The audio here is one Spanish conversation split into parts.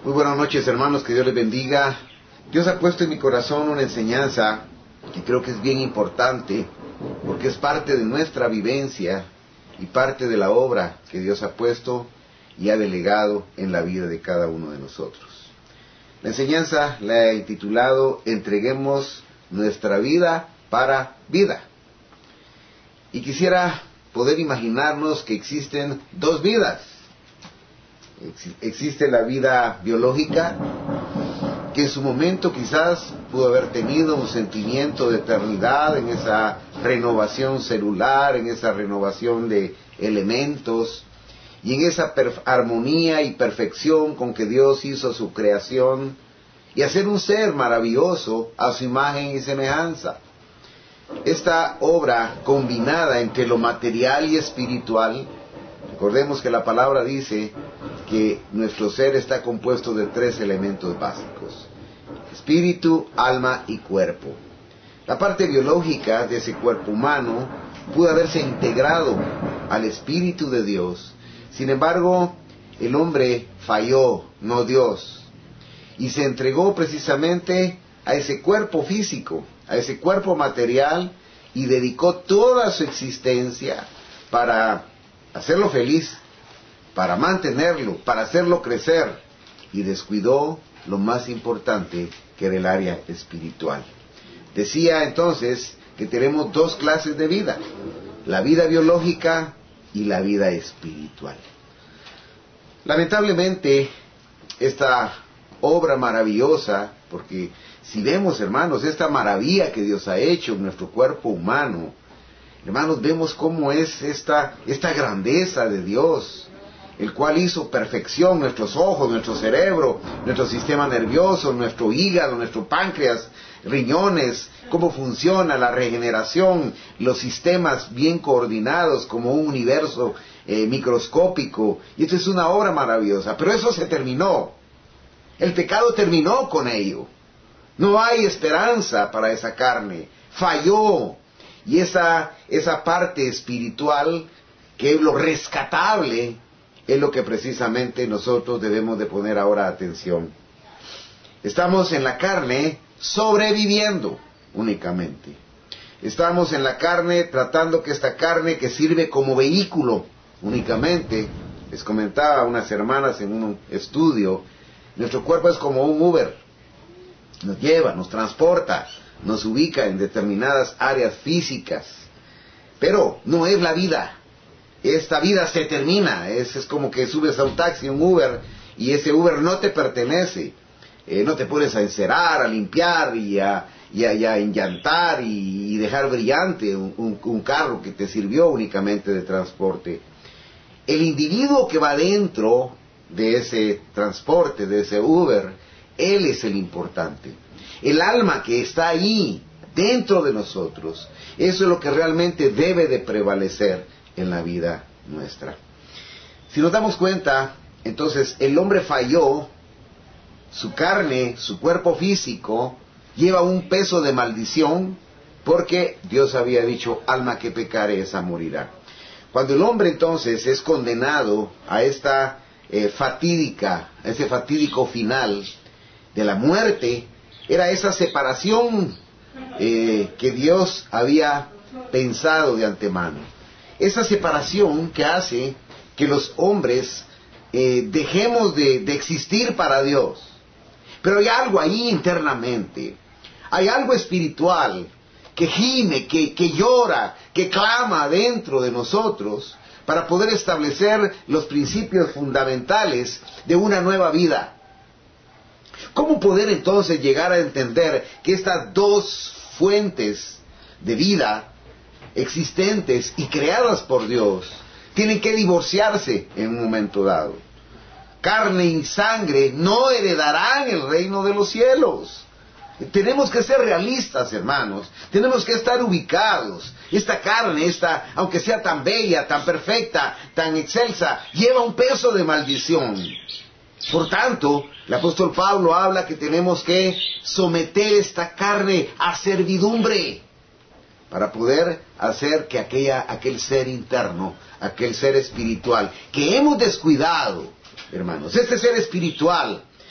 Muy buenas noches, hermanos, que Dios les bendiga. Dios ha puesto en mi corazón una enseñanza que creo que es bien importante, porque es parte de nuestra vivencia y parte de la obra que Dios ha puesto y ha delegado en la vida de cada uno de nosotros. La enseñanza la he intitulado Entreguemos nuestra vida para vida. Y quisiera poder imaginarnos que existen dos vidas. Existe la vida biológica, que en su momento quizás pudo haber tenido un sentimiento de eternidad en esa renovación celular, en esa renovación de elementos, y en esa armonía y perfección con que Dios hizo su creación, y hacer un ser maravilloso a su imagen y semejanza. Esta obra combinada entre lo material y espiritual, recordemos que la palabra dice que nuestro ser está compuesto de tres elementos básicos: espíritu, alma y cuerpo. La parte biológica de ese cuerpo humano pudo haberse integrado al Espíritu de Dios. Sin embargo, el hombre falló, no Dios, y se entregó precisamente a ese cuerpo físico, a ese cuerpo material, y dedicó toda su existencia para hacerlo feliz, para mantenerlo, para hacerlo crecer, y descuidó lo más importante, que era el área espiritual. Decía entonces que tenemos dos clases de vida: la vida biológica y la vida espiritual. Lamentablemente, esta obra maravillosa, porque si vemos, hermanos, esta maravilla que Dios ha hecho en nuestro cuerpo humano, hermanos, vemos cómo es esta grandeza de Dios, el cual hizo perfección: nuestros ojos, nuestro cerebro, nuestro sistema nervioso, nuestro hígado, nuestro páncreas, riñones, cómo funciona la regeneración, los sistemas bien coordinados como un universo microscópico. Y esto es una obra maravillosa, pero eso se terminó. El pecado terminó con ello. No hay esperanza para esa carne. Falló. Y esa parte espiritual, que es lo rescatable, es lo que precisamente nosotros debemos de poner ahora atención. Estamos en la carne sobreviviendo únicamente. Estamos en la carne tratando que esta carne, que sirve como vehículo únicamente. Les comentaba a unas hermanas en un estudio, nuestro cuerpo es como un Uber. Nos lleva, nos transporta, nos ubica en determinadas áreas físicas. Pero no es la vida. Esta vida se termina. Es como que subes a un taxi, un Uber, y ese Uber no te pertenece. No te pones a encerar, a limpiar y a enllantar y dejar brillante un carro que te sirvió únicamente de transporte. El individuo que va dentro de ese transporte, de ese Uber, él es el importante. El alma que está ahí dentro de nosotros, eso es lo que realmente debe de prevalecer en la vida nuestra. Si nos damos cuenta, entonces el hombre falló. Su carne, su cuerpo físico, lleva un peso de maldición, porque Dios había dicho: alma que pecare, esa morirá. Cuando el hombre entonces es condenado a esta a ese fatídico final de la muerte, era esa separación que Dios había pensado de antemano. Esa separación que hace que los hombres dejemos de existir para Dios. Pero hay algo ahí internamente, hay algo espiritual que gime, que llora, que clama dentro de nosotros para poder establecer los principios fundamentales de una nueva vida. ¿Cómo poder entonces llegar a entender que estas dos fuentes de vida existentes y creadas por Dios tienen que divorciarse en un momento dado? Carne y sangre no heredarán el reino de los cielos. Tenemos que ser realistas, hermanos. Tenemos que estar ubicados. Esta carne, aunque sea tan bella, tan perfecta, tan excelsa, lleva un peso de maldición. Por tanto, el apóstol Pablo habla que tenemos que someter esta carne a servidumbre para poder hacer que aquel ser interno, aquel ser espiritual que hemos descuidado, hermanos, este ser espiritual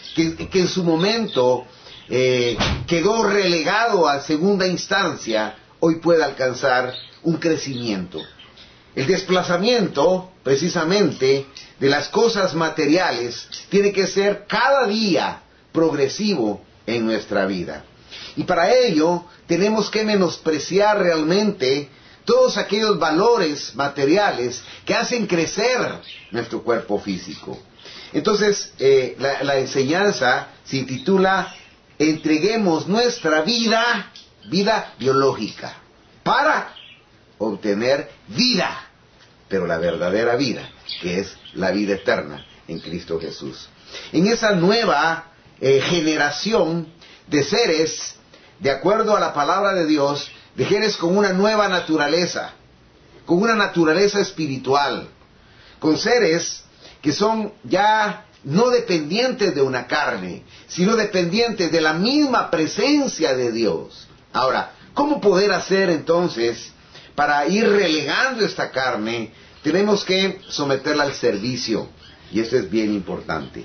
que en su momento quedó relegado a segunda instancia, hoy puede alcanzar un crecimiento. El desplazamiento, precisamente, de las cosas materiales tiene que ser cada día progresivo en nuestra vida. Y para ello tenemos que menospreciar realmente todos aquellos valores materiales que hacen crecer nuestro cuerpo físico. Entonces, la enseñanza se titula Entreguemos nuestra vida biológica, para obtener vida, pero la verdadera vida, que es la vida eterna en Cristo Jesús. En esa nueva generación de seres, de acuerdo a la palabra de Dios, de seres con una nueva naturaleza, con una naturaleza espiritual, con seres que son ya no dependientes de una carne, sino dependientes de la misma presencia de Dios. Ahora, ¿cómo poder hacer entonces para ir relegando esta carne? Tenemos que someterla al servicio, y esto es bien importante.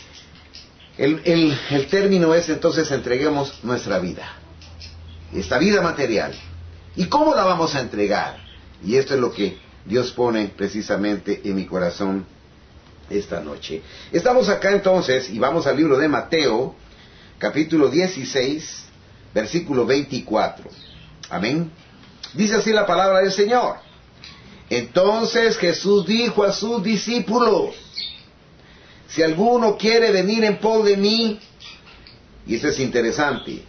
El término es entonces entreguemos nuestra vida, esta vida material. ¿Y cómo la vamos a entregar? Y esto es lo que Dios pone precisamente en mi corazón esta noche. Estamos acá entonces y vamos al libro de Mateo, capítulo 16, versículo 24. Amén. Dice así la palabra del Señor. Entonces Jesús dijo a sus discípulos: si alguno quiere venir en pos de mí, y esto es interesante,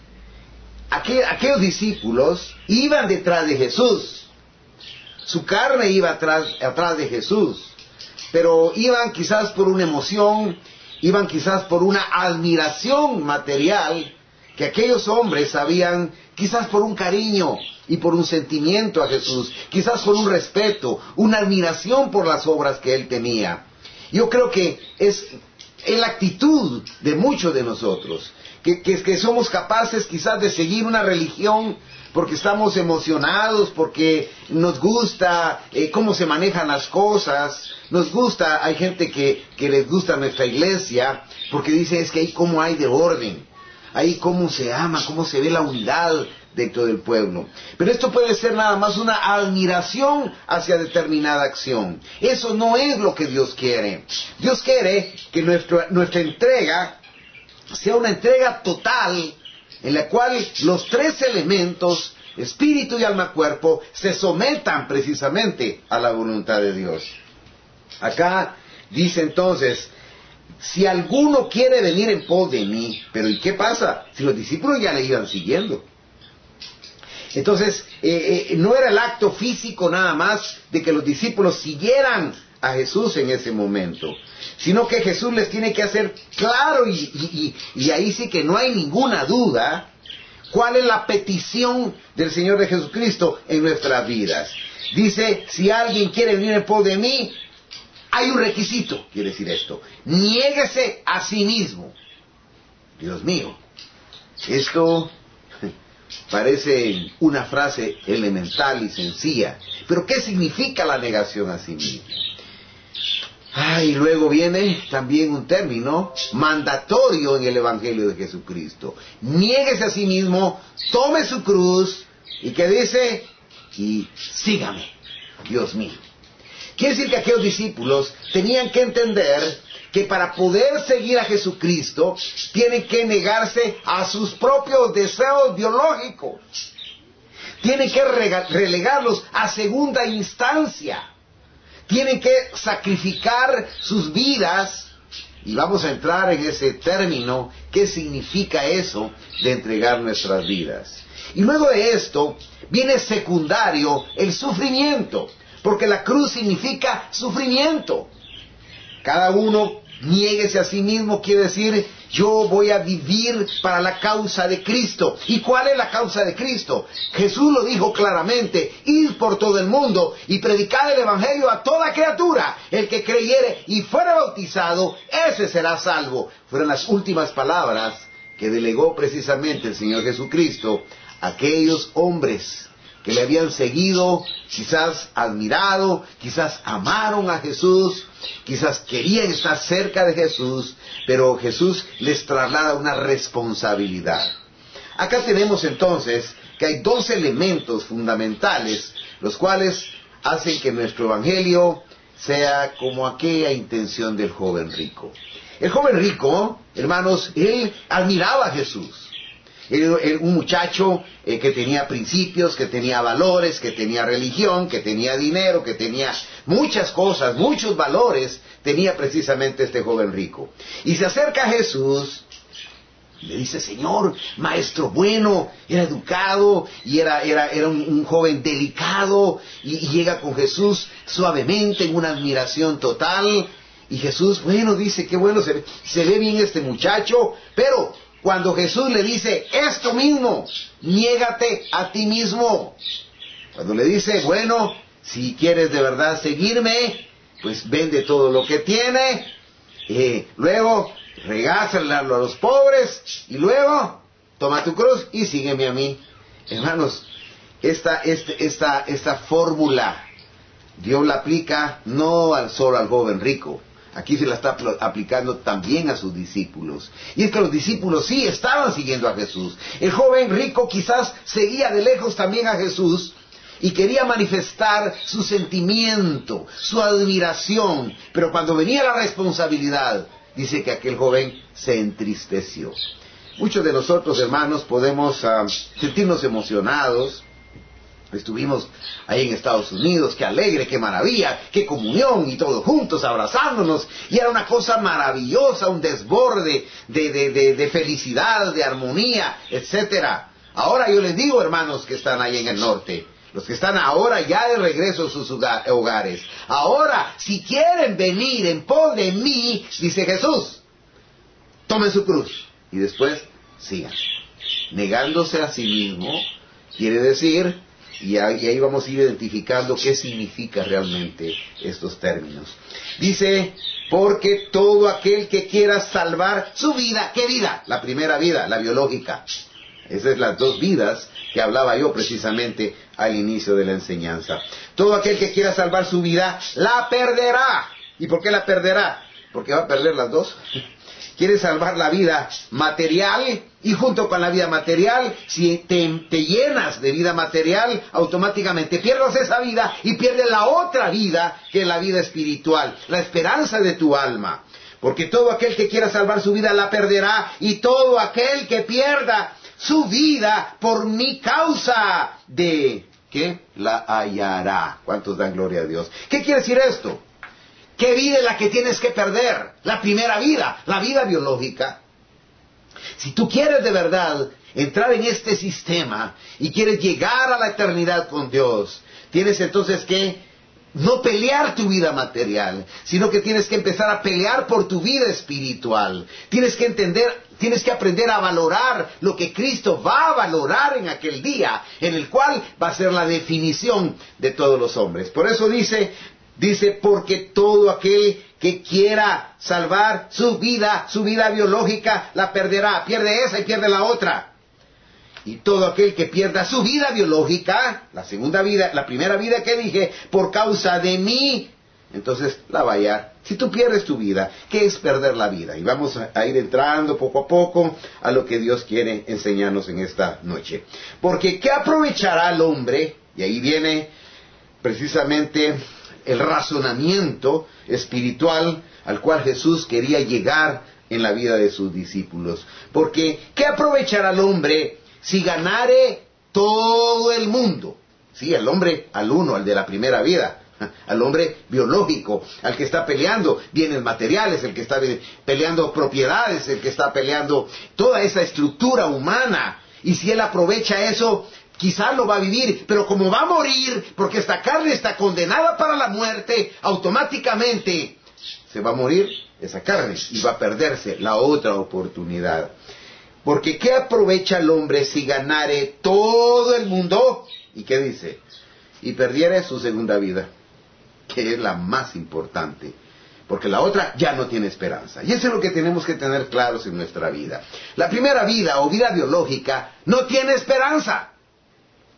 aquellos discípulos iban detrás de Jesús, su carne iba atrás de Jesús, pero iban quizás por una emoción, iban quizás por una admiración material que aquellos hombres habían, quizás por un cariño y por un sentimiento a Jesús, quizás por un respeto, una admiración por las obras que Él tenía. Yo creo que es la actitud de muchos de nosotros, que somos capaces quizás de seguir una religión porque estamos emocionados, porque nos gusta cómo se manejan las cosas, nos gusta, hay gente que les gusta nuestra iglesia, porque dice es que ahí cómo hay de orden, ahí cómo se ama, cómo se ve la unidad dentro del pueblo. Pero esto puede ser nada más una admiración hacia determinada acción. Eso no es lo que Dios quiere. Dios quiere que nuestra entrega sea una entrega total, en la cual los tres elementos, espíritu y alma, cuerpo, se sometan precisamente a la voluntad de Dios. Acá dice entonces, si alguno quiere venir en pos de mí, pero ¿y qué pasa? Si los discípulos ya le iban siguiendo. Entonces, no era el acto físico nada más de que los discípulos siguieran a Jesús en ese momento, sino que Jesús les tiene que hacer claro, y ahí sí que no hay ninguna duda, cuál es la petición del Señor de Jesucristo en nuestras vidas. Dice, si alguien quiere venir en pos de mí, hay un requisito, quiere decir esto: niéguese a sí mismo. Dios mío, esto parece una frase elemental y sencilla, pero ¿qué significa la negación a sí mismo? Y luego viene también un término mandatorio en el Evangelio de Jesucristo: niéguese a sí mismo, tome su cruz, y que dice, y sígame. Dios mío, quiere decir que aquellos discípulos tenían que entender que para poder seguir a Jesucristo tienen que negarse a sus propios deseos biológicos, tienen que relegarlos a segunda instancia, tienen que sacrificar sus vidas. Y vamos a entrar en ese término, ¿qué significa eso de entregar nuestras vidas? Y luego de esto viene secundario el sufrimiento, porque la cruz significa sufrimiento. Cada uno niéguese a sí mismo, quiere decir, yo voy a vivir para la causa de Cristo. ¿Y cuál es la causa de Cristo? Jesús lo dijo claramente: id por todo el mundo y predicad el Evangelio a toda criatura. El que creyere y fuere bautizado, ese será salvo. Fueron las últimas palabras que delegó precisamente el Señor Jesucristo a aquellos hombres que le habían seguido, quizás admirado, quizás amaron a Jesús, quizás querían estar cerca de Jesús, pero Jesús les traslada una responsabilidad. Acá tenemos entonces que hay dos elementos fundamentales, los cuales hacen que nuestro evangelio sea como aquella intención del joven rico. El joven rico, hermanos, él admiraba a Jesús. Era un muchacho que tenía principios, que tenía valores, que tenía religión, que tenía dinero, que tenía muchas cosas, muchos valores, tenía precisamente este joven rico. Y se acerca a Jesús, le dice: Señor, maestro bueno, era educado y era un joven delicado, y llega con Jesús suavemente en una admiración total. Y Jesús, bueno, dice: qué bueno, se ve bien este muchacho, pero cuando Jesús le dice esto mismo, niégate a ti mismo. Cuando le dice: bueno, si quieres de verdad seguirme, pues vende todo lo que tiene, luego regásalo a los pobres, y luego toma tu cruz y sígueme a mí. Hermanos, esta fórmula Dios la aplica no solo al joven rico. Aquí se la está aplicando también a sus discípulos. Y es que los discípulos sí estaban siguiendo a Jesús. El joven rico quizás seguía de lejos también a Jesús y quería manifestar su sentimiento, su admiración. Pero cuando venía la responsabilidad, dice que aquel joven se entristeció. Muchos de nosotros, hermanos, podemos sentirnos emocionados. Estuvimos ahí en Estados Unidos, qué alegre, qué maravilla, qué comunión, y todos juntos abrazándonos, y era una cosa maravillosa, un desborde de felicidad, de armonía, etcétera. Ahora yo les digo, hermanos que están ahí en el norte, los que están ahora ya de regreso a sus hogares, ahora si quieren venir en pos de mí, dice Jesús, tomen su cruz y después sigan. Negándose a sí mismo quiere decir, y ahí vamos a ir identificando qué significa realmente estos términos. Dice: porque todo aquel que quiera salvar su vida. ¿Qué vida? La primera vida, la biológica. Esas son las dos vidas que hablaba yo precisamente al inicio de la enseñanza. Todo aquel que quiera salvar su vida, la perderá. ¿Y por qué la perderá? Porque va a perder las dos. Quiere salvar la vida material, y junto con la vida material, si te llenas de vida material, automáticamente pierdes esa vida y pierdes la otra vida, que es la vida espiritual, la esperanza de tu alma. Porque todo aquel que quiera salvar su vida la perderá, y todo aquel que pierda su vida por mi causa, ¿de qué? La hallará. ¿Cuántos dan gloria a Dios? ¿Qué quiere decir esto? ¿Qué vida es la que tienes que perder? La primera vida, la vida biológica. Si tú quieres de verdad entrar en este sistema y quieres llegar a la eternidad con Dios, tienes entonces que no pelear tu vida material, sino que tienes que empezar a pelear por tu vida espiritual. Tienes que entender, tienes que aprender a valorar lo que Cristo va a valorar en aquel día, en el cual va a ser la definición de todos los hombres. Por eso dice, porque todo aquel que quiera salvar su vida biológica, la perderá. Pierde esa y pierde la otra. Y todo aquel que pierda su vida biológica, la segunda vida, la primera vida que dije, por causa de mí, entonces la va a hallar. Si tú pierdes tu vida, ¿qué es perder la vida? Y vamos a ir entrando poco a poco a lo que Dios quiere enseñarnos en esta noche. Porque ¿qué aprovechará el hombre? Y ahí viene precisamente el razonamiento espiritual al cual Jesús quería llegar en la vida de sus discípulos. Porque ¿qué aprovechará el hombre si ganare todo el mundo? Sí, el hombre al uno, al de la primera vida, al hombre biológico, al que está peleando bienes materiales, el que está peleando propiedades, el que está peleando toda esa estructura humana. Y si él aprovecha eso, quizás lo va a vivir, pero como va a morir, porque esta carne está condenada para la muerte, automáticamente se va a morir esa carne y va a perderse la otra oportunidad. Porque ¿qué aprovecha el hombre si ganare todo el mundo? ¿Y qué dice? Y perdiere su segunda vida, que es la más importante, porque la otra ya no tiene esperanza. Y eso es lo que tenemos que tener claros en nuestra vida. La primera vida o vida biológica no tiene esperanza.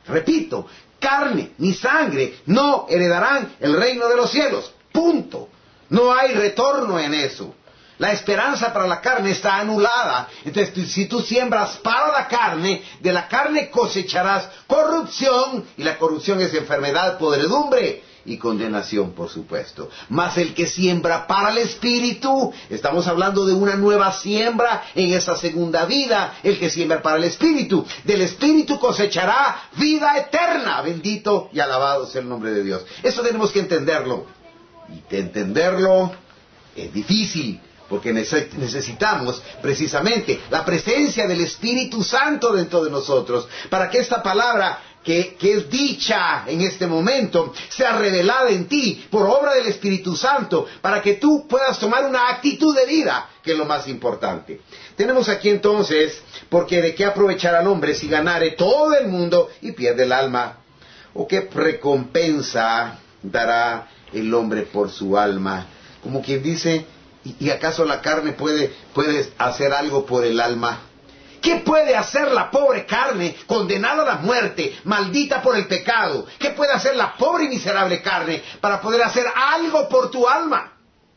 Repito, carne ni sangre no heredarán el reino de los cielos. Punto. No hay retorno en eso. La esperanza para la carne está anulada. Entonces, si tú siembras para la carne, de la carne cosecharás corrupción, y la corrupción es enfermedad, podredumbre y condenación, por supuesto. Mas el que siembra para el Espíritu, estamos hablando de una nueva siembra en esa segunda vida. El que siembra para el Espíritu, del Espíritu cosechará vida eterna. Bendito y alabado sea el nombre de Dios. Eso tenemos que entenderlo. Y de entenderlo es difícil, porque necesitamos precisamente la presencia del Espíritu Santo dentro de nosotros, para que esta palabra que es dicha en este momento sea revelada en ti por obra del Espíritu Santo, para que tú puedas tomar una actitud de vida, que es lo más importante. Tenemos aquí entonces, porque de qué aprovechar al hombre si ganare todo el mundo y pierde el alma, o qué recompensa dará el hombre por su alma. Como quien dice, ¿y acaso la carne puede hacer algo por el alma? ¿Qué puede hacer la pobre carne condenada a la muerte, maldita por el pecado? ¿Qué puede hacer la pobre y miserable carne para poder hacer algo por tu alma?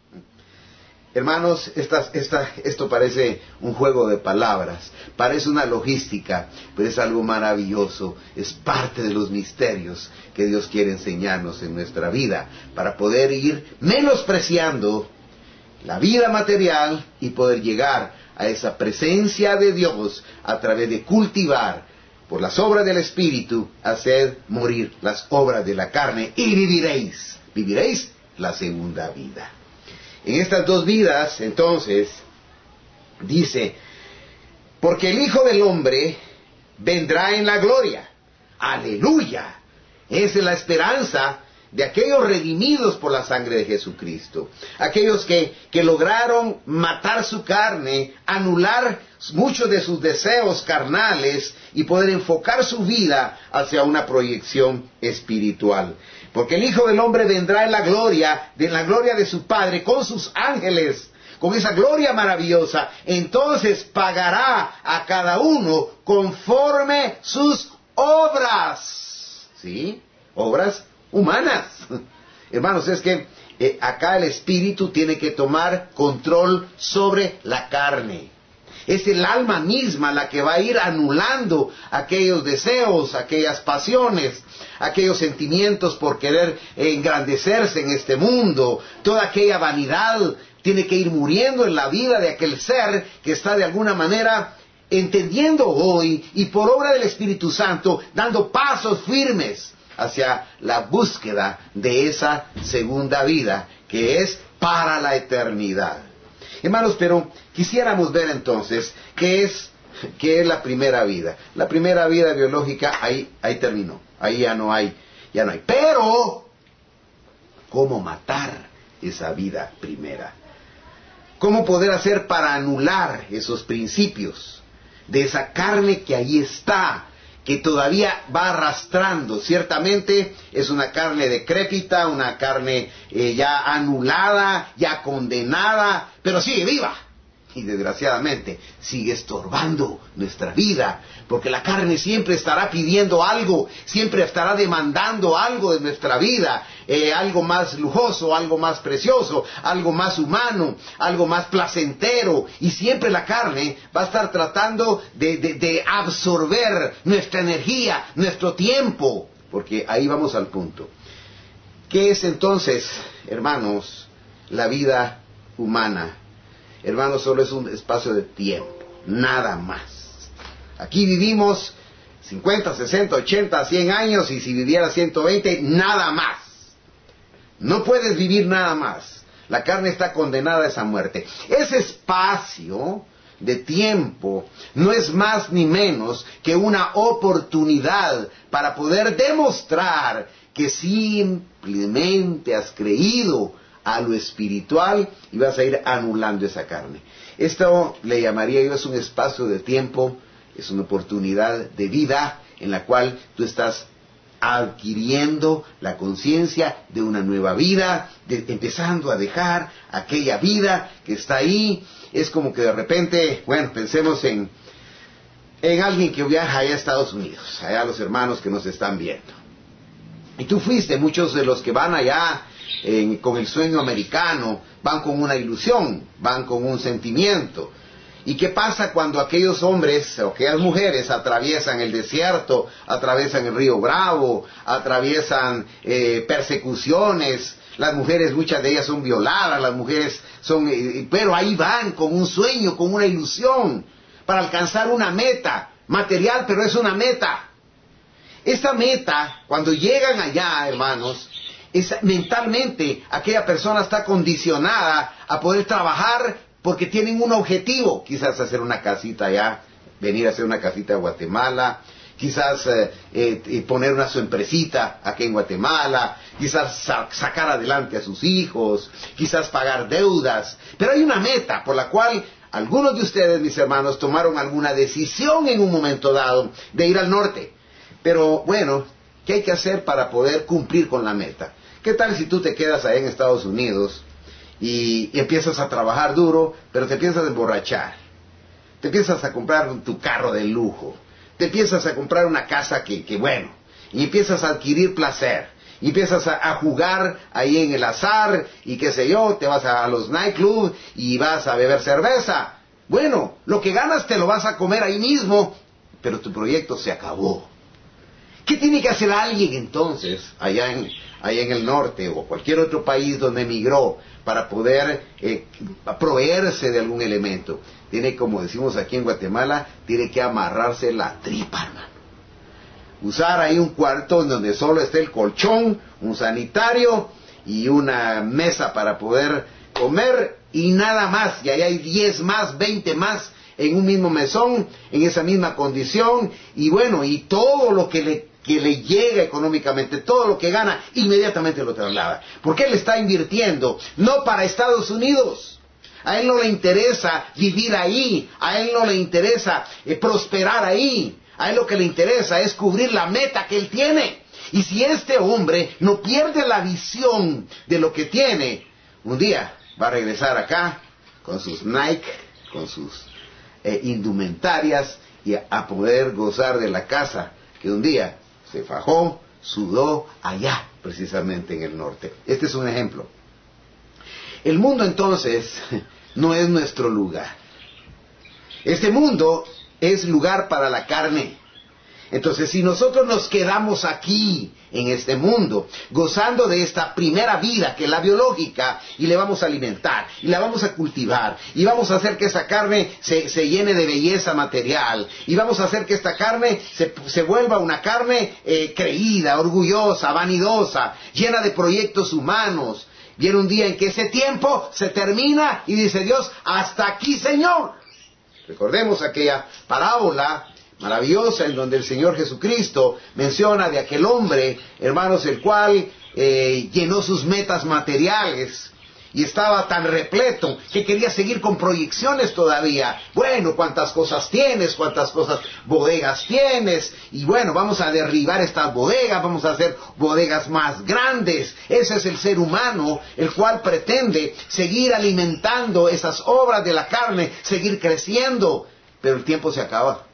Hermanos, esto parece un juego de palabras, parece una logística, pero es algo maravilloso, es parte de los misterios que Dios quiere enseñarnos en nuestra vida, para poder ir menospreciando la vida material y poder llegar a esa presencia de Dios a través de cultivar por las obras del Espíritu, hacer morir las obras de la carne, y viviréis la segunda vida. En estas dos vidas, entonces, dice, porque el Hijo del Hombre vendrá en la gloria. ¡Aleluya! Esa es la esperanza de aquellos redimidos por la sangre de Jesucristo. Aquellos que lograron matar su carne, anular muchos de sus deseos carnales y poder enfocar su vida hacia una proyección espiritual. Porque el Hijo del Hombre vendrá en la gloria de su Padre con sus ángeles, con esa gloria maravillosa. Entonces pagará a cada uno conforme sus obras. ¿Sí? Obras humanas. Hermanos, es que acá el Espíritu tiene que tomar control sobre la carne. Es el alma misma la que va a ir anulando aquellos deseos, aquellas pasiones, aquellos sentimientos por querer engrandecerse en este mundo. Toda aquella vanidad tiene que ir muriendo en la vida de aquel ser que está de alguna manera entendiendo hoy, y por obra del Espíritu Santo dando pasos firmes hacia la búsqueda de esa segunda vida, que es para la eternidad. Hermanos, pero quisiéramos ver entonces qué es la primera vida. La primera vida biológica, ahí terminó, ahí ya no hay. Pero, ¿cómo matar esa vida primera? ¿Cómo poder hacer para anular esos principios de esa carne que ahí está, que todavía va arrastrando? Ciertamente es una carne decrépita, una carne ya anulada, ya condenada, pero sigue viva. Y desgraciadamente sigue estorbando nuestra vida, porque la carne siempre estará pidiendo algo, siempre estará demandando algo de nuestra vida, algo más lujoso, algo más precioso, algo más humano, algo más placentero, y siempre la carne va a estar tratando de absorber nuestra energía, nuestro tiempo, porque ahí vamos al punto. ¿Qué es entonces, hermanos, la vida humana? Hermanos, solo es un espacio de tiempo, nada más. Aquí vivimos 50, 60, 80, 100 años, y si vivieras 120, nada más. No puedes vivir nada más. La carne está condenada a esa muerte. Ese espacio de tiempo no es más ni menos que una oportunidad para poder demostrar que simplemente has creído a lo espiritual y vas a ir anulando esa carne. Esto le llamaría yo, es un espacio de tiempo, es una oportunidad de vida en la cual tú estás adquiriendo la conciencia de una nueva vida, empezando a dejar aquella vida que está ahí. Es como que de repente, bueno, pensemos en en alguien que viaja allá a Estados Unidos, allá a los hermanos que nos están viendo. Y tú fuiste, muchos de los que van allá con el sueño americano, van con una ilusión, van con un sentimiento. ¿Y qué pasa cuando aquellos hombres o aquellas mujeres atraviesan el desierto, atraviesan el río Bravo, atraviesan persecuciones? Las mujeres, muchas de ellas son violadas, las mujeres son... pero ahí van con un sueño, con una ilusión, para alcanzar una meta material, pero es una meta. Esta meta, cuando llegan allá, hermanos, mentalmente aquella persona está condicionada a poder trabajar porque tienen un objetivo, quizás hacer una casita allá, venir a hacer una casita a Guatemala, quizás poner su empresita aquí en Guatemala, quizás sacar adelante a sus hijos, quizás pagar deudas, pero hay una meta por la cual algunos de ustedes, mis hermanos, tomaron alguna decisión en un momento dado de ir al norte. Pero bueno, ¿qué hay que hacer para poder cumplir con la meta? ¿Qué tal si tú te quedas ahí en Estados Unidos y empiezas a trabajar duro, pero te empiezas a emborrachar? Te empiezas a comprar tu carro de lujo, te empiezas a comprar una casa que bueno, y empiezas a adquirir placer, y empiezas a jugar ahí en el azar, y qué sé yo, te vas a los nightclubs y vas a beber cerveza. Bueno, lo que ganas te lo vas a comer ahí mismo, pero tu proyecto se acabó. ¿Qué tiene que hacer alguien entonces allá en el norte o cualquier otro país donde emigró para poder proveerse de algún elemento? Tiene, como decimos aquí en Guatemala, tiene que amarrarse la tripa, hermano. Usar ahí un cuarto donde solo esté el colchón, un sanitario y una mesa para poder comer y nada más. Y ahí hay 10 más, 20 más en un mismo mesón, en esa misma condición. Y bueno, y todo lo que le llega económicamente, todo lo que gana, inmediatamente lo traslada. Porque él está invirtiendo, no para Estados Unidos. A él no le interesa vivir ahí, a él no le interesa prosperar ahí. A él lo que le interesa es cubrir la meta que él tiene. Y si este hombre no pierde la visión de lo que tiene, un día va a regresar acá con sus Nike, con sus indumentarias y a poder gozar de la casa que un día se fajó, sudó allá, precisamente en el norte. Este es un ejemplo. El mundo entonces no es nuestro lugar. Este mundo es lugar para la carne. Entonces, si nosotros nos quedamos aquí, en este mundo, gozando de esta primera vida, que es la biológica, y le vamos a alimentar, y la vamos a cultivar, y vamos a hacer que esta carne se llene de belleza material, y vamos a hacer que esta carne se vuelva una carne creída, orgullosa, vanidosa, llena de proyectos humanos. Viene un día en que ese tiempo se termina, y dice Dios, hasta aquí, Señor. Recordemos aquella parábola maravillosa en donde el Señor Jesucristo menciona de aquel hombre, hermanos, el cual llenó sus metas materiales y estaba tan repleto que quería seguir con proyecciones todavía. Bueno, cuántas cosas tienes, cuántas cosas, bodegas tienes, y bueno, vamos a derribar estas bodegas, vamos a hacer bodegas más grandes. Ese es el ser humano, el cual pretende seguir alimentando esas obras de la carne, seguir creciendo, pero el tiempo se acaba.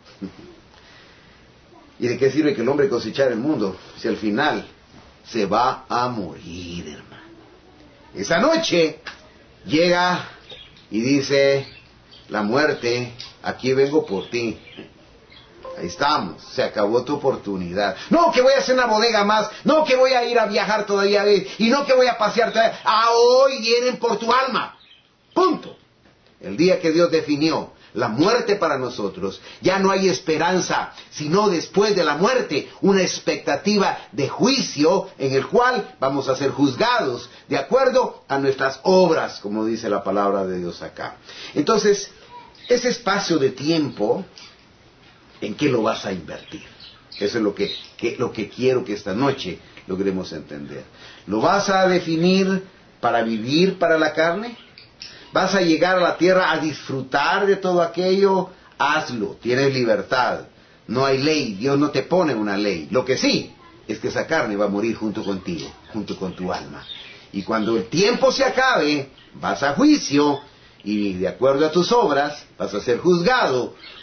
¿Y de qué sirve que el hombre cosechar el mundo si al final se va a morir, hermano? Esa noche llega y dice la muerte, aquí vengo por ti. Ahí estamos, se acabó tu oportunidad. No, que voy a hacer una bodega más, no, que voy a ir a viajar todavía, y no, que voy a pasear todavía. A hoy vienen por tu alma. Punto. El día que Dios definió la muerte para nosotros, ya no hay esperanza, sino después de la muerte, una expectativa de juicio en el cual vamos a ser juzgados de acuerdo a nuestras obras, como dice la palabra de Dios acá. Entonces, ese espacio de tiempo, ¿en qué lo vas a invertir? Eso es lo que quiero que esta noche logremos entender. ¿Lo vas a definir para vivir para la carne? ¿Vas a llegar a la tierra a disfrutar de todo aquello? Hazlo, tienes libertad. No hay ley, Dios no te pone una ley. Lo que sí es que esa carne va a morir junto contigo, junto con tu alma. Y cuando el tiempo se acabe, vas a juicio y de acuerdo a tus obras vas a ser juzgado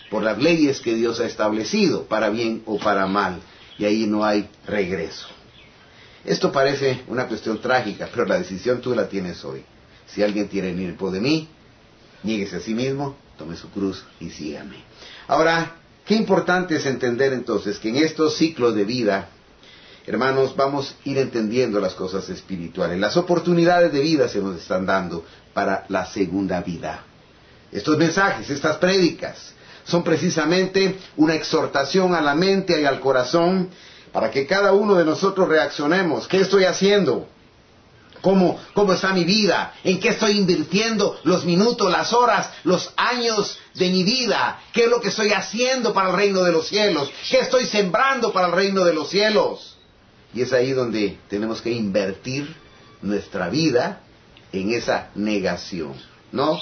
por las leyes que Dios ha establecido, para bien o para mal, y ahí no hay regreso. Esto parece una cuestión trágica, pero la decisión tú la tienes hoy. Si alguien quiere venir en pos de mí, niéguese a sí mismo, tome su cruz y sígame. Ahora, qué importante es entender entonces que en estos ciclos de vida, hermanos, vamos a ir entendiendo las cosas espirituales. Las oportunidades de vida se nos están dando para la segunda vida. Estos mensajes, estas prédicas, son precisamente una exhortación a la mente y al corazón para que cada uno de nosotros reaccionemos. ¿Qué estoy haciendo? ¿Cómo está mi vida? ¿En qué estoy invirtiendo los minutos, las horas, los años de mi vida? ¿Qué es lo que estoy haciendo para el reino de los cielos? ¿Qué estoy sembrando para el reino de los cielos? Y es ahí donde tenemos que invertir nuestra vida en esa negación. No.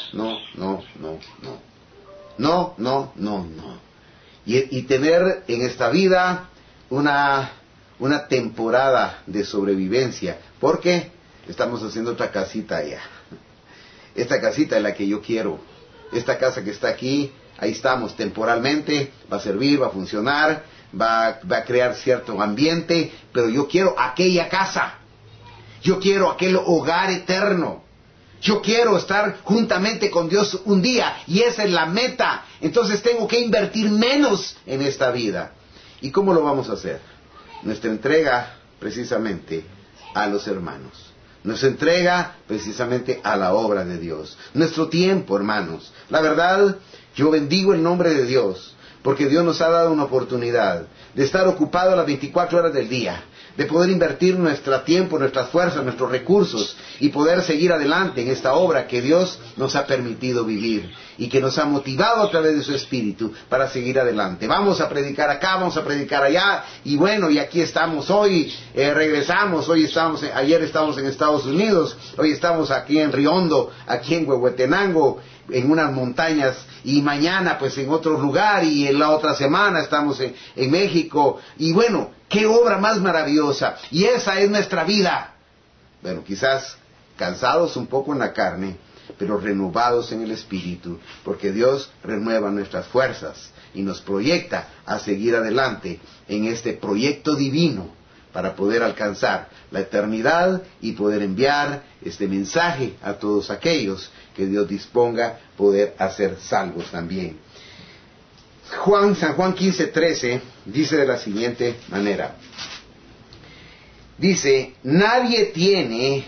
Y tener en esta vida una temporada de sobrevivencia, porque estamos haciendo otra casita allá. Esta casita es la que yo quiero. Esta casa que está aquí, ahí estamos temporalmente, va a servir, va a funcionar, va a crear cierto ambiente, pero yo quiero aquella casa. Yo quiero aquel hogar eterno. Yo quiero estar juntamente con Dios un día, y esa es la meta. Entonces tengo que invertir menos en esta vida. ¿Y cómo lo vamos a hacer? Nuestra entrega precisamente a los hermanos. Nuestra entrega precisamente a la obra de Dios. Nuestro tiempo, hermanos. La verdad, yo bendigo el nombre de Dios, porque Dios nos ha dado una oportunidad de estar ocupados las 24 horas del día, de poder invertir nuestro tiempo, nuestras fuerzas, nuestros recursos, y poder seguir adelante en esta obra que Dios nos ha permitido vivir y que nos ha motivado a través de su Espíritu para seguir adelante. Vamos a predicar acá, vamos a predicar allá, y bueno, y aquí estamos hoy, regresamos, ayer estamos en Estados Unidos, hoy estamos aquí en Riondo, aquí en Huehuetenango, en unas montañas, y mañana pues en otro lugar, y en la otra semana estamos en México, y bueno, qué obra más maravillosa, y esa es nuestra vida. Bueno, quizás cansados un poco en la carne, pero renovados en el Espíritu, porque Dios renueva nuestras fuerzas y nos proyecta a seguir adelante en este proyecto divino para poder alcanzar la eternidad y poder enviar este mensaje a todos aquellos que Dios disponga poder hacer salvos también. San Juan 15:13 dice de la siguiente manera. Dice, nadie tiene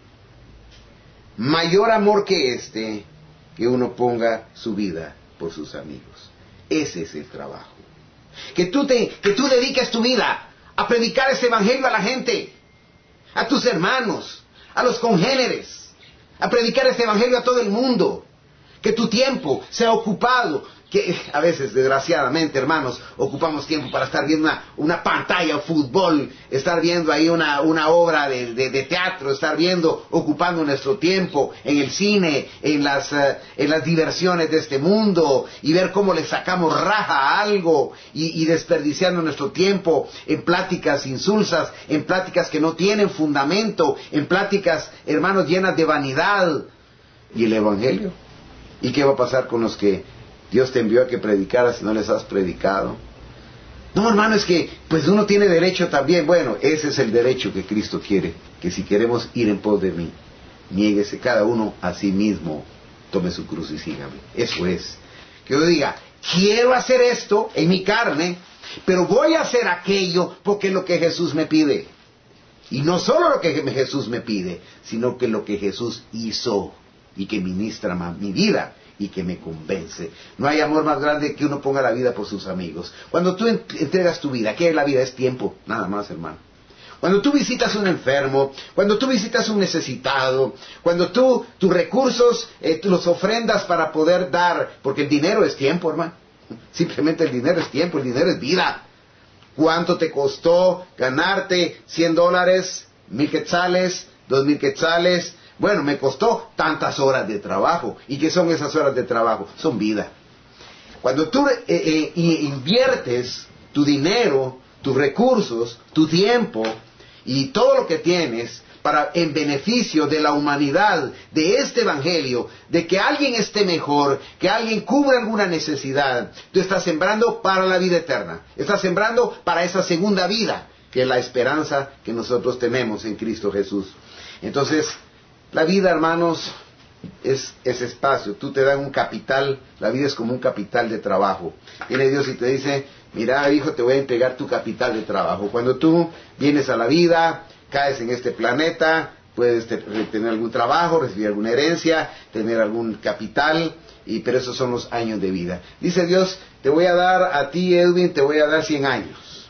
mayor amor que este, que uno ponga su vida por sus amigos. Ese es el trabajo. Que tú dediques tu vida a predicar ese evangelio a la gente, a tus hermanos, a los congéneres, a predicar este evangelio a todo el mundo. Que tu tiempo sea ocupado, que a veces, desgraciadamente, hermanos, ocupamos tiempo para estar viendo una pantalla o fútbol, estar viendo ahí una obra de teatro, estar ocupando nuestro tiempo en el cine, en las diversiones de este mundo, y ver cómo le sacamos raja a algo, y desperdiciando nuestro tiempo en pláticas insulsas, en pláticas que no tienen fundamento, en pláticas, hermanos, llenas de vanidad. ¿Y el evangelio? ¿Y qué va a pasar con los que Dios te envió a que predicaras si no les has predicado? No, hermano, es que pues uno tiene derecho también. Bueno, ese es el derecho que Cristo quiere, que si queremos ir en pos de mí, niéguese cada uno a sí mismo, tome su cruz y sígame. Eso es. Que yo diga, quiero hacer esto en mi carne, pero voy a hacer aquello porque es lo que Jesús me pide. Y no solo lo que Jesús me pide, sino que lo que Jesús hizo y que ministra mi vida y que me convence. No hay amor más grande que uno ponga la vida por sus amigos. Cuando tú entregas tu vida, ¿qué es la vida? Es tiempo, nada más, hermano. Cuando tú visitas a un enfermo, cuando tú visitas a un necesitado, cuando tus recursos, tú los ofrendas para poder dar, porque el dinero es tiempo, hermano. Simplemente el dinero es tiempo, el dinero es vida. ¿Cuánto te costó ganarte $100, 1,000 quetzales, 2,000 quetzales? Bueno, me costó tantas horas de trabajo. ¿Y qué son esas horas de trabajo? Son vida. Cuando tú inviertes tu dinero, tus recursos, tu tiempo y todo lo que tienes en beneficio de la humanidad, de este evangelio, de que alguien esté mejor, que alguien cubra alguna necesidad. Tú estás sembrando para la vida eterna. Estás sembrando para esa segunda vida, que es la esperanza que nosotros tenemos en Cristo Jesús. Entonces, la vida, hermanos, es espacio. Tú te dan un capital, la vida es como un capital de trabajo. Viene Dios y te dice, mira, hijo, te voy a entregar tu capital de trabajo. Cuando tú vienes a la vida, caes en este planeta, puedes tener algún trabajo, recibir alguna herencia, tener algún capital, pero esos son los años de vida. Dice Dios, te voy a dar a ti, Edwin, te voy a dar 100 años.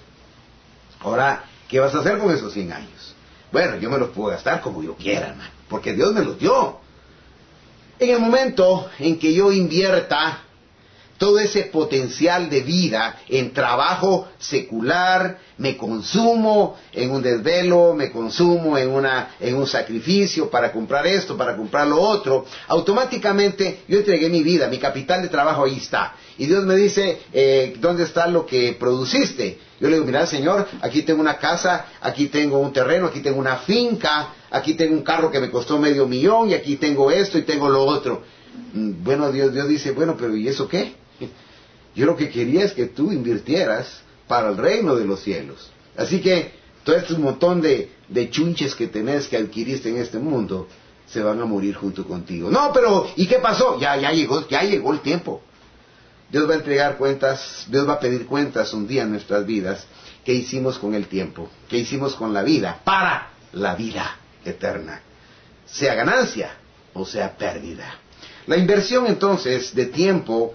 Ahora, ¿qué vas a hacer con esos 100 años? Bueno, yo me los puedo gastar como yo quiera, hermano, porque Dios me los dio. En el momento en que yo invierta todo ese potencial de vida en trabajo secular, me consumo en un desvelo, me consumo en un sacrificio para comprar esto, para comprar lo otro, automáticamente yo entregué mi vida, mi capital de trabajo ahí está. Y Dios me dice, ¿dónde está lo que produciste? Yo le digo, mira, Señor, aquí tengo una casa, aquí tengo un terreno, aquí tengo una finca, aquí tengo un carro que me costó $500,000 y aquí tengo esto y tengo lo otro. Bueno, Dios dice, bueno, pero ¿y eso qué? Yo lo que quería es que tú invirtieras para el reino de los cielos. Así que todo este montón de chunches que tenés, que adquiriste en este mundo, se van a morir junto contigo. No, pero ¿y qué pasó? Ya llegó el tiempo. Dios va a entregar cuentas, Dios va a pedir cuentas un día en nuestras vidas. ¿Qué hicimos con el tiempo? ¿Qué hicimos con la vida? Para la vida eterna. Sea ganancia o sea pérdida. La inversión entonces de tiempo,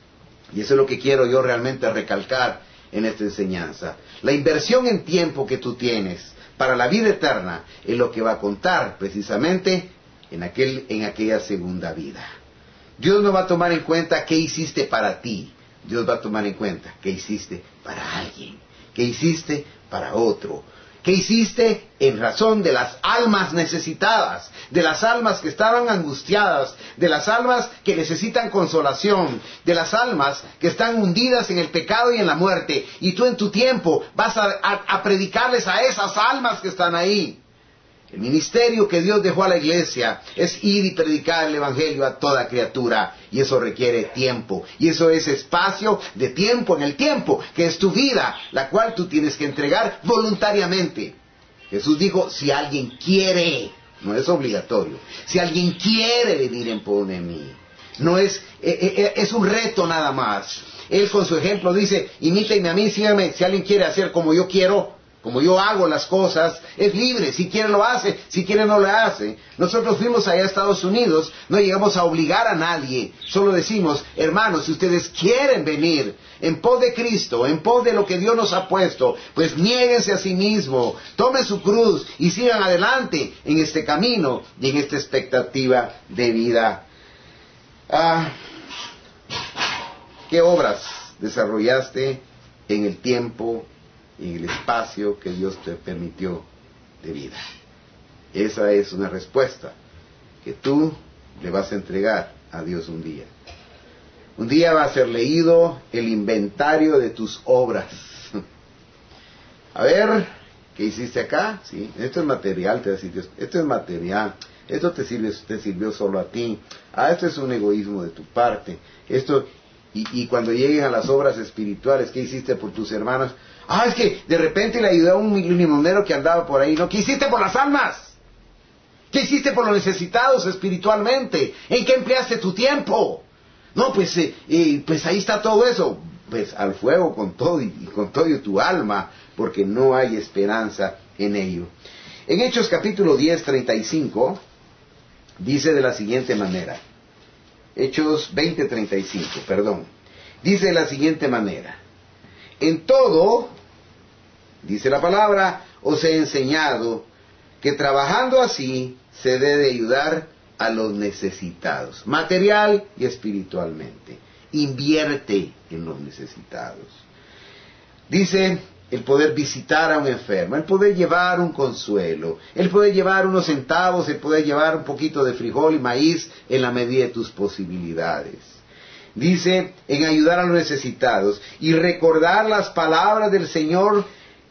y eso es lo que quiero yo realmente recalcar en esta enseñanza. La inversión en tiempo que tú tienes para la vida eterna es lo que va a contar precisamente en aquella segunda vida. Dios no va a tomar en cuenta qué hiciste para ti. Dios va a tomar en cuenta qué hiciste para alguien, qué hiciste para otro. ¿Qué hiciste en razón de las almas necesitadas, de las almas que estaban angustiadas, de las almas que necesitan consolación, de las almas que están hundidas en el pecado y en la muerte? Y tú en tu tiempo vas a predicarles a esas almas que están ahí. El ministerio que Dios dejó a la iglesia es ir y predicar el evangelio a toda criatura, y eso requiere tiempo, y eso es espacio de tiempo en el tiempo, que es tu vida, la cual tú tienes que entregar voluntariamente. Jesús dijo, si alguien quiere, no es obligatorio, si alguien quiere venir en pos de mí, no es un reto nada más. Él con su ejemplo dice, imítenme a mí, síganme. Si alguien quiere hacer como yo quiero, como yo hago las cosas, es libre. Si quiere lo hace, si quiere no lo hace. Nosotros fuimos allá a Estados Unidos, no llegamos a obligar a nadie. Solo decimos, hermanos, si ustedes quieren venir en pos de Cristo, en pos de lo que Dios nos ha puesto, pues niéguense a sí mismo, tomen su cruz y sigan adelante en este camino y en esta expectativa de vida. ¿Qué obras desarrollaste en el tiempo, en el espacio que Dios te permitió de vida? Esa es una respuesta que tú le vas a entregar a Dios un día. Un día va a ser leído el inventario de tus obras. A ver, ¿qué hiciste acá? Sí, esto es material, te va a decir Dios. Esto es material. Esto te sirvió solo a ti. Esto es un egoísmo de tu parte. Y cuando lleguen a las obras espirituales, ¿qué hiciste por tus hermanos? Es que de repente le ayudé a un limonero que andaba por ahí. ¿No? ¿Qué hiciste por las almas? ¿Qué hiciste por los necesitados espiritualmente? ¿En qué empleaste tu tiempo? No, pues ahí está todo eso. Pues al fuego con todo y con todo y tu alma, porque no hay esperanza en ello. En Hechos capítulo 10, 35, dice de la siguiente manera. Hechos 20, 35, perdón. Dice de la siguiente manera. En todo, dice la palabra, os he enseñado que trabajando así se debe ayudar a los necesitados, material y espiritualmente. Invierte en los necesitados. Dice el poder visitar a un enfermo, el poder llevar un consuelo, el poder llevar unos centavos, el poder llevar un poquito de frijol y maíz en la medida de tus posibilidades. Dice en ayudar a los necesitados y recordar las palabras del Señor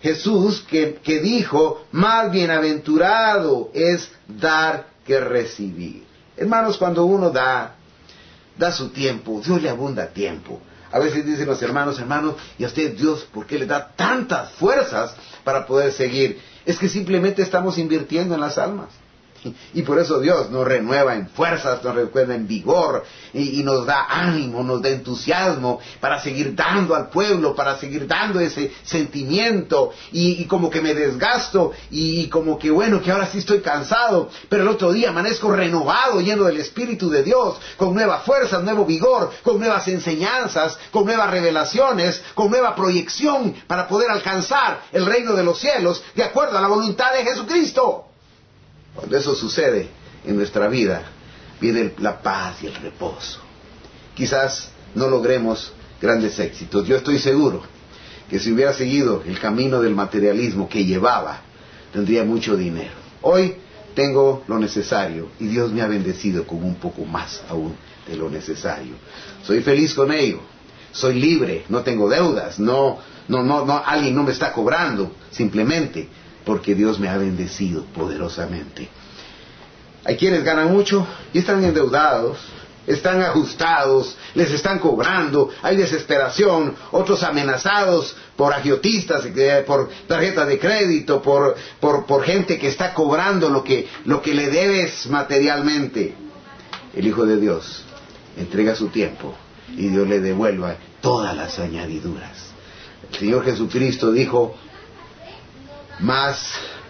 Jesús que dijo, más bienaventurado es dar que recibir. Hermanos, cuando uno da su tiempo, Dios le abunda tiempo. A veces dicen los hermanos, y a usted Dios, ¿por qué le da tantas fuerzas para poder seguir? Es que simplemente estamos invirtiendo en las almas. Y por eso Dios nos renueva en fuerzas, nos renueva en vigor, y nos da ánimo, nos da entusiasmo para seguir dando al pueblo, para seguir dando ese sentimiento, y como que me desgasto, y como que bueno, que ahora sí estoy cansado, pero el otro día amanezco renovado, lleno del Espíritu de Dios, con nuevas fuerzas, nuevo vigor, con nuevas enseñanzas, con nuevas revelaciones, con nueva proyección para poder alcanzar el reino de los cielos de acuerdo a la voluntad de Jesucristo. Cuando eso sucede en nuestra vida, viene la paz y el reposo. Quizás no logremos grandes éxitos. Yo estoy seguro que si hubiera seguido el camino del materialismo que llevaba, tendría mucho dinero. Hoy tengo lo necesario y Dios me ha bendecido con un poco más aún de lo necesario. Soy feliz con ello. Soy libre, no tengo deudas, no, alguien no me está cobrando, simplemente porque Dios me ha bendecido poderosamente. Hay quienes ganan mucho y están endeudados, están ajustados, les están cobrando, hay desesperación, otros amenazados por agiotistas, por tarjetas de crédito, por gente que está cobrando lo que le debes materialmente. El Hijo de Dios entrega su tiempo y Dios le devuelva todas las añadiduras. El Señor Jesucristo dijo, mas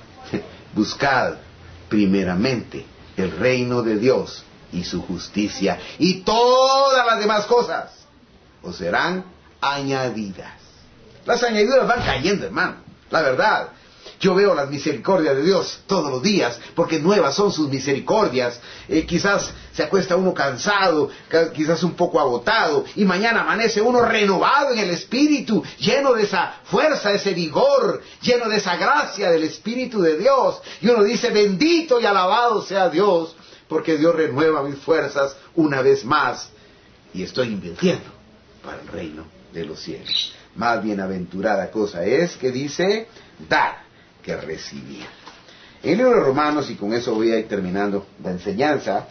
buscad primeramente el reino de Dios y su justicia, y todas las demás cosas os serán añadidas. Las añadiduras van cayendo, hermano, la verdad. Yo veo las misericordias de Dios todos los días, porque nuevas son sus misericordias. Quizás se acuesta uno cansado, quizás un poco agotado, y mañana amanece uno renovado en el Espíritu, lleno de esa fuerza, ese vigor, lleno de esa gracia del Espíritu de Dios. Y uno dice, bendito y alabado sea Dios, porque Dios renueva mis fuerzas una vez más, y estoy invirtiendo para el reino de los cielos. Más bienaventurada cosa es, que dice, dar que recibir. En el libro de Romanos, y con eso voy a ir terminando la enseñanza,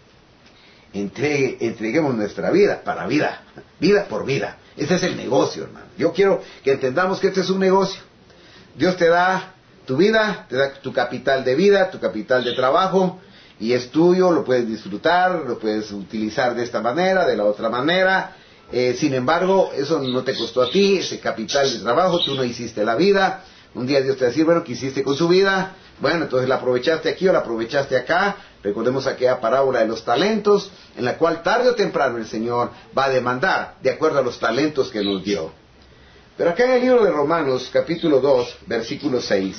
entreguemos nuestra vida para vida, vida por vida. Este es el negocio, hermano. Yo quiero que entendamos que este es un negocio. Dios te da tu vida, te da tu capital de vida, tu capital de trabajo, y es tuyo, lo puedes disfrutar, lo puedes utilizar de esta manera, de la otra manera. Sin embargo, eso no te costó a ti, ese capital de trabajo, tú no hiciste la vida. Un día Dios te va a decir, bueno, ¿qué hiciste con su vida? Bueno, entonces la aprovechaste aquí o la aprovechaste acá. Recordemos aquella parábola de los talentos, en la cual tarde o temprano el Señor va a demandar, de acuerdo a los talentos que nos dio. Pero acá en el libro de Romanos, capítulo 2, versículo 6,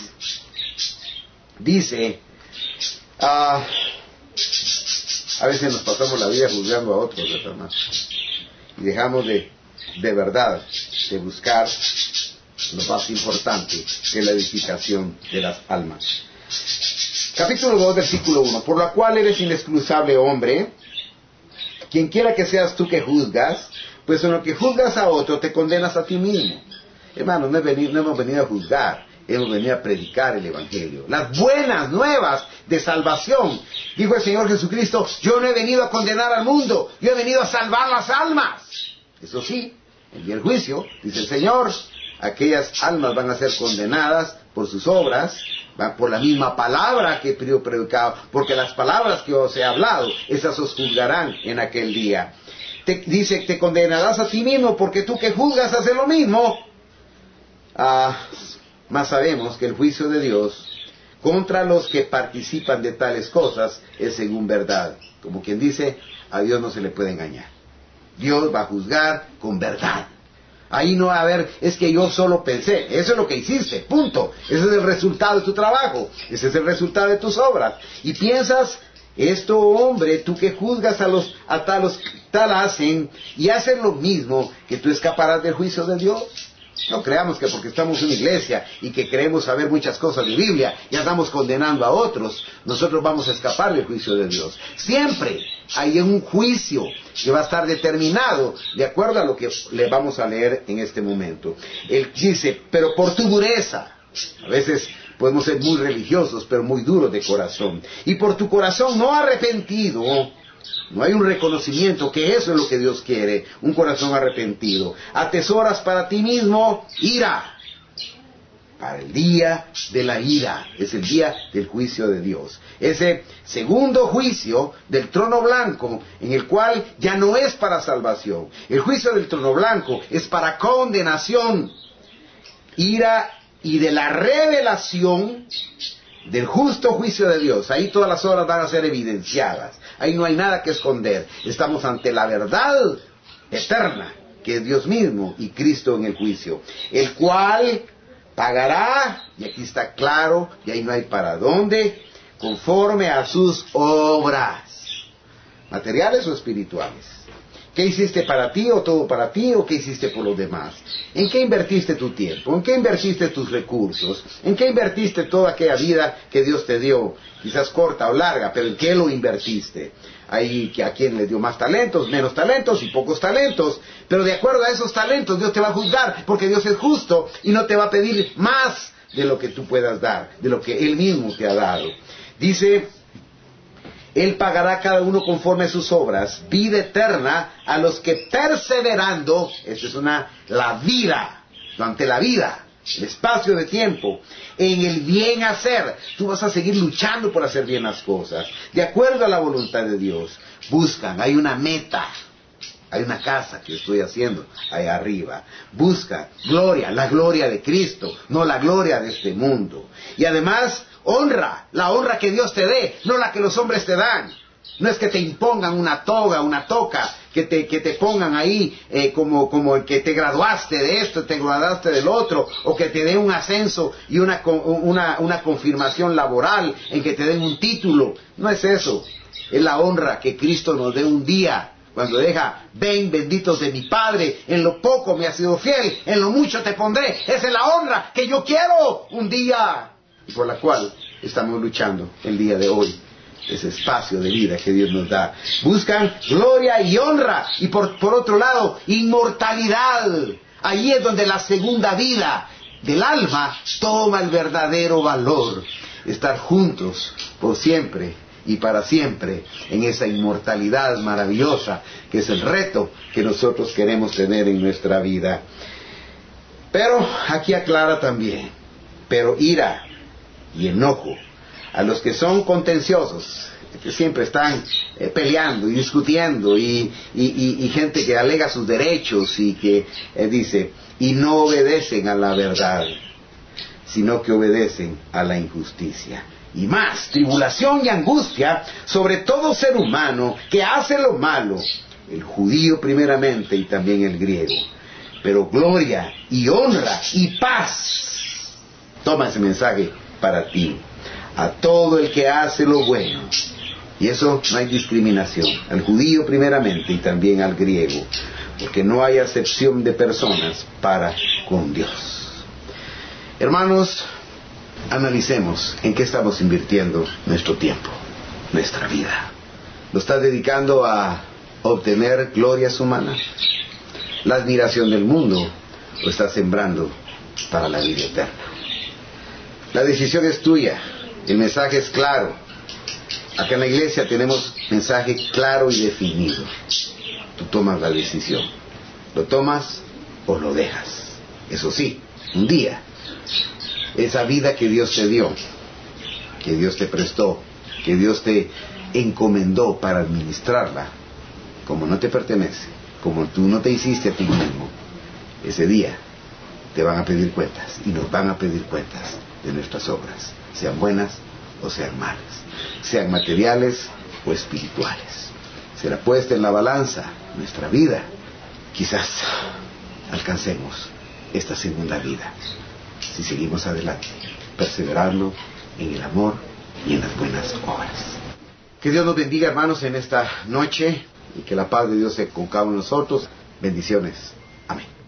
dice, a veces nos pasamos la vida juzgando a otros, hermanos, y dejamos de verdad, de buscar lo más importante, que es la edificación de las almas. Capítulo 2, versículo 1. Por la cual eres inexcusable, hombre, quien quiera que seas tú que juzgas, pues en lo que juzgas a otro te condenas a ti mismo. Hermanos, no hemos venido a juzgar, hemos venido a predicar el Evangelio, las buenas nuevas de salvación. Dijo el Señor Jesucristo, yo no he venido a condenar al mundo, yo he venido a salvar las almas. Eso sí, el día del juicio, dice el Señor, aquellas almas van a ser condenadas por sus obras, por la misma palabra que yo predicaba, porque las palabras que os he hablado, esas os juzgarán en aquel día. Dice, te condenarás a ti mismo, porque tú que juzgas haces lo mismo. Mas sabemos que el juicio de Dios contra los que participan de tales cosas es según verdad. Como quien dice, a Dios no se le puede engañar. Dios va a juzgar con verdad. Ahí no va a haber, es que yo solo pensé, eso es lo que hiciste, punto. Ese es el resultado de tu trabajo, ese es el resultado de tus obras. Y piensas, esto, hombre, tú que juzgas a tal hacen y hacen lo mismo, que tú escaparás del juicio de Dios. No creamos que porque estamos en una iglesia y que creemos saber muchas cosas de Biblia, ya estamos condenando a otros, nosotros vamos a escapar del juicio de Dios. Siempre hay un juicio que va a estar determinado de acuerdo a lo que le vamos a leer en este momento. Él dice, pero por tu dureza, a veces podemos ser muy religiosos, pero muy duros de corazón, y por tu corazón no arrepentido, no hay un reconocimiento que eso es lo que Dios quiere, un corazón arrepentido. Atesoras para ti mismo ira, para el día de la ira, es el día del juicio de Dios. Ese segundo juicio del trono blanco, en el cual ya no es para salvación. El juicio del trono blanco es para condenación, ira y de la revelación del justo juicio de Dios. Ahí todas las obras van a ser evidenciadas. Ahí no hay nada que esconder. Estamos ante la verdad eterna, que es Dios mismo y Cristo en el juicio, el cual pagará, y aquí está claro, y ahí no hay para dónde, conforme a sus obras, materiales o espirituales. ¿Qué hiciste para ti o todo para ti o qué hiciste por los demás? ¿En qué invertiste tu tiempo? ¿En qué invertiste tus recursos? ¿En qué invertiste toda aquella vida que Dios te dio? Quizás corta o larga, pero ¿en qué lo invertiste? Hay que a quien le dio más talentos, menos talentos y pocos talentos. Pero de acuerdo a esos talentos Dios te va a juzgar, porque Dios es justo y no te va a pedir más de lo que tú puedas dar, de lo que Él mismo te ha dado. Dice, Él pagará a cada uno conforme a sus obras, vida eterna a los que perseverando, esta es la vida, durante la vida, el espacio de tiempo, en el bien hacer. Tú vas a seguir luchando por hacer bien las cosas, de acuerdo a la voluntad de Dios. Buscan, hay una meta, hay una casa que estoy haciendo ahí arriba. Busca gloria, la gloria de Cristo, no la gloria de este mundo. Y además, honra, la honra que Dios te dé, no la que los hombres te dan. No es que te impongan una toga, una toca, que te pongan ahí como el que te graduaste de esto, te graduaste del otro, o que te den un ascenso y una confirmación laboral, en que te den un título. No es eso. Es la honra que Cristo nos dé un día, cuando deja, ven benditos de mi Padre, en lo poco me has sido fiel, en lo mucho te pondré. Esa es la honra que yo quiero un día, y por la cual estamos luchando el día de hoy. Ese espacio de vida que Dios nos da. Buscan gloria y honra, y por otro lado, inmortalidad. Allí es donde la segunda vida del alma toma el verdadero valor. Estar juntos por siempre y para siempre en esa inmortalidad maravillosa, que es el reto que nosotros queremos tener en nuestra vida. Pero aquí aclara también, pero ira y enojo a los que son contenciosos, que siempre están peleando y discutiendo, y gente que alega sus derechos y que dice, y no obedecen a la verdad, sino que obedecen a la injusticia. Y más, tribulación y angustia sobre todo ser humano que hace lo malo, el judío primeramente y también el griego. Pero gloria y honra y paz, toma ese mensaje para ti, a todo el que hace lo bueno. Y eso no hay discriminación, al judío primeramente y también al griego, porque no hay acepción de personas para con Dios. Hermanos, analicemos en qué estamos invirtiendo nuestro tiempo, nuestra vida. ¿Lo estás dedicando a obtener glorias humanas, la admiración del mundo, o estás sembrando para la vida eterna? La decisión es tuya. El mensaje es claro. Acá en la iglesia tenemos mensaje claro y definido. Tú tomas la decisión. ¿Lo tomas o lo dejas? Eso sí, un día, esa vida que Dios te dio, que Dios te prestó, que Dios te encomendó para administrarla, como no te pertenece, como tú no te hiciste a ti mismo, ese día te van a pedir cuentas, y nos van a pedir cuentas de nuestras obras, sean buenas o sean malas, sean materiales o espirituales. Será puesta en la balanza nuestra vida. Quizás alcancemos esta segunda vida si seguimos adelante, perseverando en el amor y en las buenas obras. Que Dios nos bendiga, hermanos, en esta noche, y que la paz de Dios sea con cada uno de nosotros. Bendiciones. Amén.